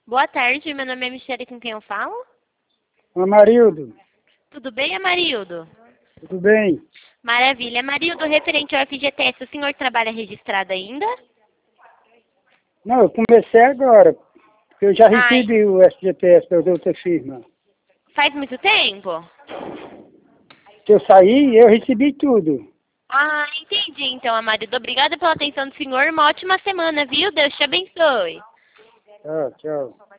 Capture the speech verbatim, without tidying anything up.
Boa tarde, meu nome é Michele, com quem eu falo? Amarildo, Tudo bem, Amarildo? tudo bem? Maravilha. Amarildo, referente ao F G T S, o senhor trabalha registrado ainda? Não, eu comecei agora, porque eu já Ai, recebi o S G P S pela outra firma. faz muito tempo? Que eu saí, eu recebi tudo. Ah, entendi então, Amarildo. Obrigada pela atenção do senhor. Uma ótima semana, viu? Deus te abençoe. Ah, tchau.